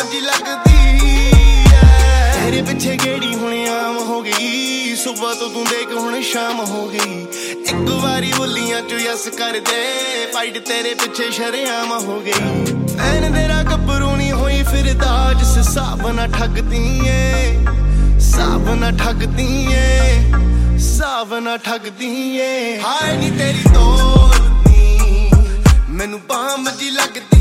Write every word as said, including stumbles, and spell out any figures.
ਜੀ ਲੱਗਦੀ ਐ। ਤੇਰੇ ਪਿੱਛੇ ਗੇੜੀ ਹੁਣ ਆਮ ਹੋ ਗਈ, ਸੁਬਹ ਤੋਂ ਤੂੰ ਦੇਖ ਹੁਣ ਸ਼ਾਮ ਹੋ ਗਈ। ਇੱਕ ਵਾਰੀ ਬੋਲੀਆਂ ਚ ਯਸ ਕਰਦੇ, ਪਾਈਟ ਤੇਰੇ ਪਿੱਛੇ ਸ਼ਰੇਆਮ ਹੋ ਗਈ। ਐਨ ਤੇਰਾ ਗੱਭਰੂ ਨੀ ਹੋਈ ਫਿਰਦਾ, ਜਿਸ ਹਿਸਾਬ ਨਾਲ ਠੱਗਦੀ ਏ, ਹਿਸਾਬ ਨਾਲ ਠੱਗਦੀ ਏ, ਹਿਸਾਬ ਨਾਲ ਠੱਗਦੀ ਏ। ਹਾਏ ਨੀ ਤੇਰੀ ਤੋਰਨੀ ਮੈਨੂੰ ਬਾਂਮ ਜੀ ਲੱਗਦੀ